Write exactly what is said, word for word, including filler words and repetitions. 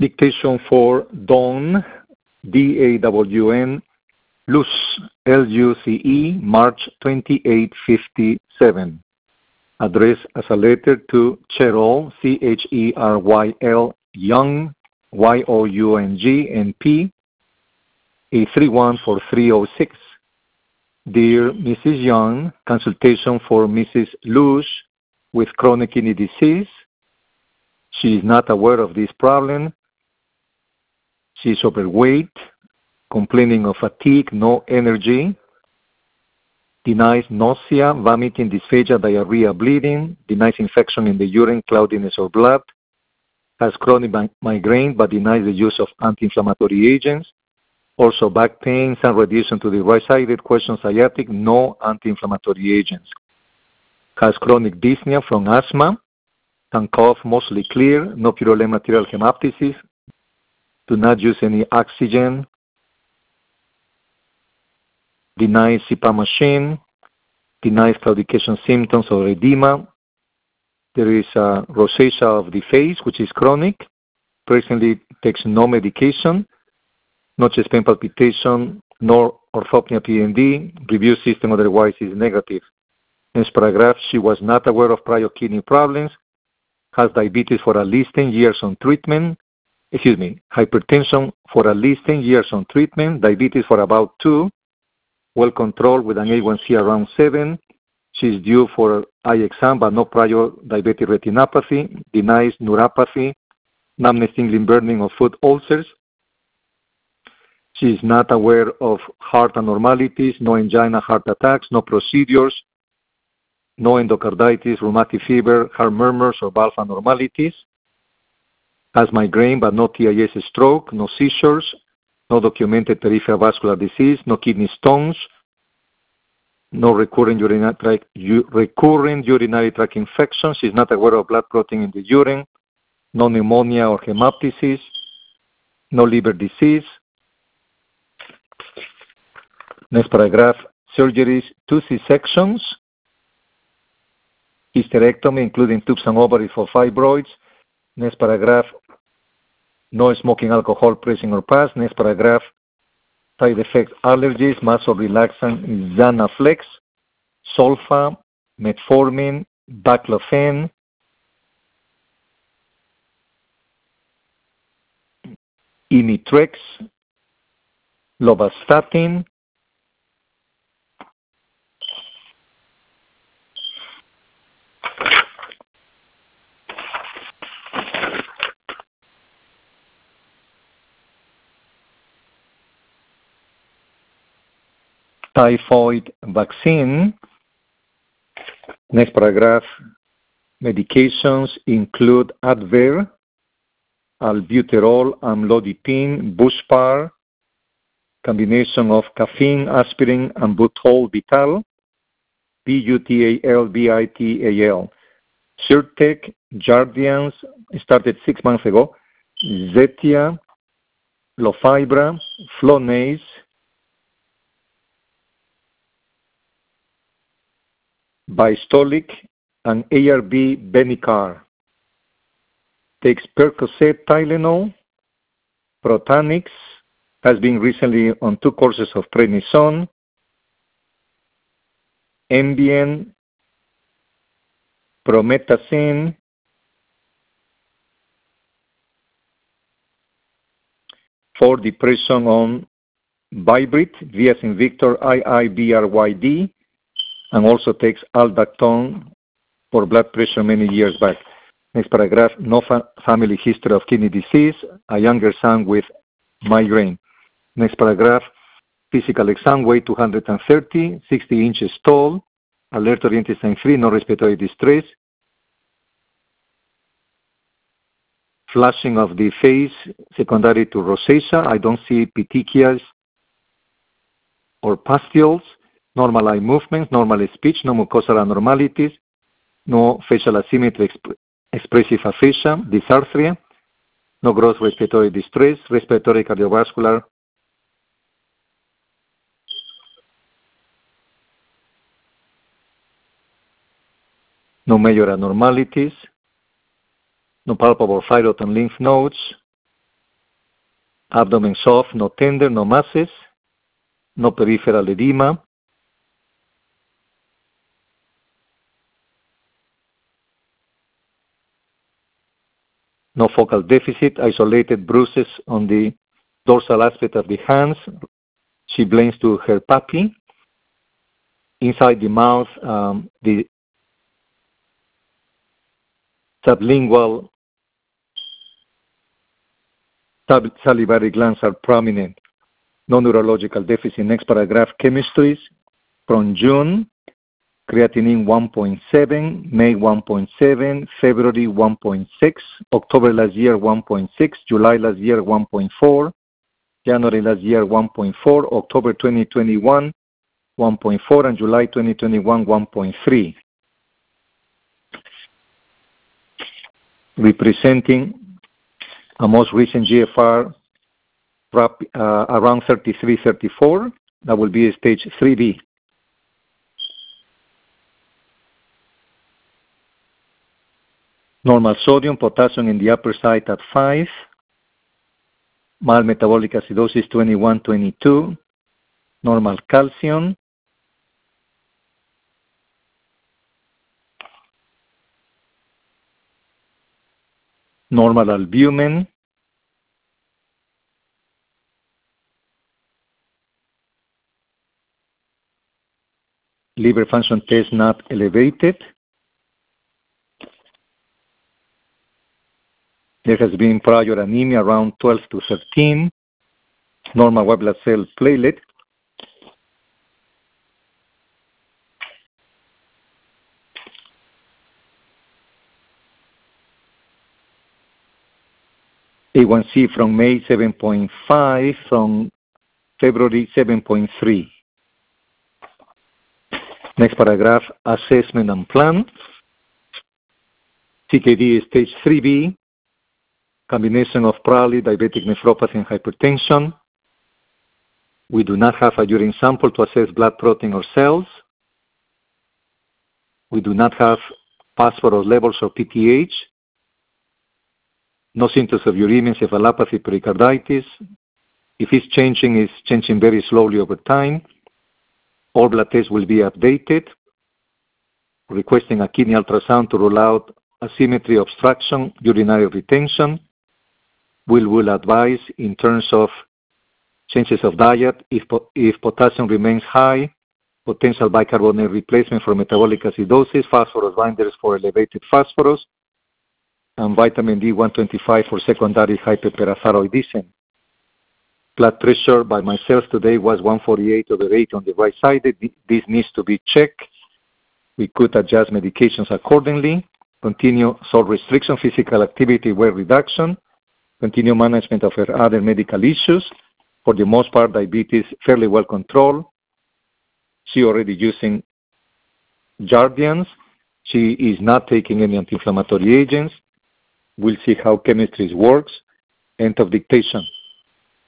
Dictation for Dawn, D A W N, Luce, L U C E, March twenty-eighth, fifty-seven. Addressed as a letter to Cheryl, C H E R Y L, Young, Y O U N G, N P, A three one four three zero six. Dear Missus Young, consultation for Missus Luce with chronic kidney disease. She is not aware of this problem. She is overweight, complaining of fatigue, no energy, denies nausea, vomiting, dysphagia, diarrhea, bleeding, denies infection in the urine, cloudiness or blood, has chronic migraine but denies the use of anti-inflammatory agents, also back pain, some radiation to the right-sided, question sciatic, no anti-inflammatory agents, has chronic dyspnea from asthma, can cough mostly clear, no purulent material hemoptysis, do not use any oxygen, denies C PAP machine, denies claudication symptoms or edema. There is a rosacea of the face, which is chronic. Presently takes no medication, no chest pain palpitation, no orthopnea P N D. Review system otherwise is negative. Next paragraph, she was not aware of prior kidney problems, has diabetes for at least ten years on treatment, excuse me, hypertension for at least ten years on treatment, diabetes for about two, well controlled with an A one C around seven. She is due for eye exam but no prior diabetic retinopathy, denies neuropathy, numbness, tingling, burning of foot ulcers. She is not aware of heart abnormalities, no angina, heart attacks, no procedures, no endocarditis, rheumatic fever, heart murmurs or valve abnormalities. Has migraine but no T I S stroke, no seizures, no documented peripheral vascular disease, no kidney stones, no recurrent urinary tract, u- recurrent urinary tract infection. She is not aware of blood clotting in the urine, no pneumonia or hemoptysis, no liver disease. Next paragraph, surgeries, two C-sections, hysterectomy, including tubes and ovaries for fibroids. Next paragraph, no smoking, alcohol, pressing or past. Next paragraph, side effects, allergies, muscle relaxant, Zanaflex, Solfa, metformin, baclofen, Imitrex, lovastatin, typhoid vaccine. Next paragraph, medications include Advair, albuterol, amlodipine, Buspar, combination of caffeine, aspirin, and Butal Vital, B U T A L V I T A L. Sirtec, Jardiance, started six months ago, Zetia, Lofibra, Flonase, Bistolic, and A R B Benicar. Takes Percocet, Tylenol, Protanix, has been recently on two courses of prednisone, Ambien, Promethazine, for depression on Vibryd, V as in Victor, I I B R Y D, and also takes Aldactone for blood pressure many years back. Next paragraph, no fa- family history of kidney disease, a younger son with migraine. Next paragraph, physical exam, weight two hundred thirty, sixty inches tall, alert or intestine free, no respiratory distress, flushing of the face secondary to rosacea. I don't see petechias or pustules, normal eye movements, normal speech, no mucosal abnormalities, no facial asymmetry, exp- expressive aphasia, dysarthria, no gross respiratory distress, respiratory cardiovascular, no major abnormalities, no palpable thyroid and lymph nodes, abdomen soft, no tender, no masses, no peripheral edema. No focal deficit, isolated bruises on the dorsal aspect of the hands. She blames to her puppy. Inside the mouth, um, the sublingual sub salivary glands are prominent. No neurological deficit. Next paragraph, chemistries from June. Creatinine one point seven, May one point seven, February one point six, October last year one point six, July last year one point four, January last year one point four, October twenty twenty-one one point four, and July twenty twenty-one one point three. Representing a most recent G F R uh, around thirty-three thirty-four, that will be stage three B. Normal sodium, potassium in the upper side at five. Mild metabolic acidosis twenty-one twenty-two. Normal calcium. Normal albumin. Liver function test not elevated. There has been prior anemia around twelve to thirteen. Normal white blood cell platelet. A one C from May seven point five, from February seven point three. Next paragraph, assessment and plan. C K D is stage three B. Combination of probably diabetic nephropathy and hypertension. We do not have a urine sample to assess blood protein or cells. We do not have phosphorus levels or P T H. No symptoms of uremia, encephalopathy, pericarditis. If it's changing, it's changing very slowly over time. All blood tests will be updated. Requesting a kidney ultrasound to rule out asymmetry, obstruction, urinary retention. We will advise in terms of changes of diet. If, if potassium remains high, potential bicarbonate replacement for metabolic acidosis, phosphorus binders for elevated phosphorus, and vitamin D one twenty-five for secondary hyperparathyroidism. Blood pressure by myself today was one forty-eight over eighty on the right side. This needs to be checked. We could adjust medications accordingly. Continue salt restriction, physical activity, weight reduction. Continue management of her other medical issues. For the most part, diabetes fairly well controlled. She already using Jardiance. She is not taking any anti-inflammatory agents. We'll see how chemistry works. End of dictation.